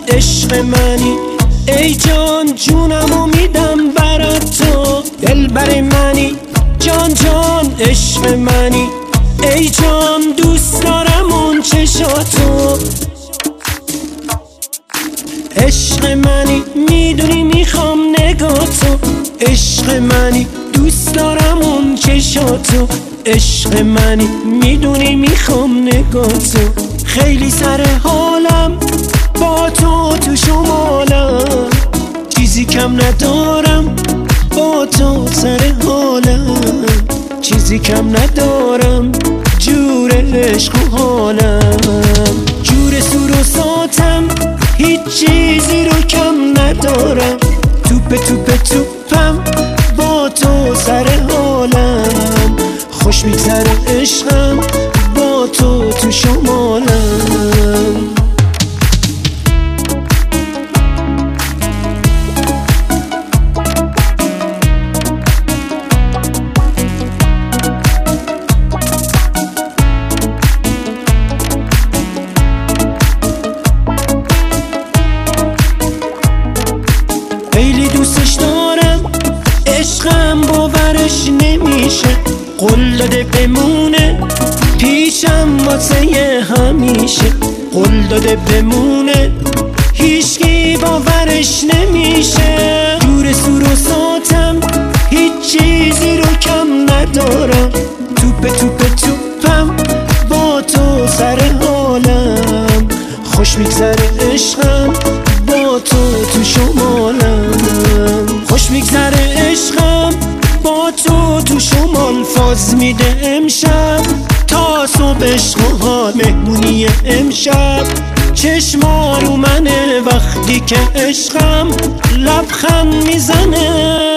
عشق منی ای جان، جونمو میدم برات تو. دلبر منی جان جان، عشق منی ای جان، دوست دارم اون چشاتو. عشق منی میدونی میخوام نگاتو، عشق منی دوست دارم اون چشاتو. عشق منی میدونی میخوام نگاتو. خیلی سر حالم با تو شمالم، چیزی کم ندارم با تو سر حالم، چیزی کم ندارم جور عشق و حالم. جور سور و ساتم هیچ چیزی رو کم ندارم، توپم با تو سر حالم. خوش میگذره عشقم با تو شمالم. خیلی دوستش دارم، عشقم باورش نمیشه. قول داده بمونه پیشم واسه همیشه، قول داده بمونه هیچکی باورش نمیشه. جور سور و ساتم هیچ چیزی رو کم ندارم، توپم با تو سر حالم. خوش میگذره عشقم با تو شمالم. خوش میگذره عشقم با تو شمال. فاز میده امشب تا صبح عشق و حال، مهمونی امشب چشما رو منه وقتی که عشقم لبخند میزنه.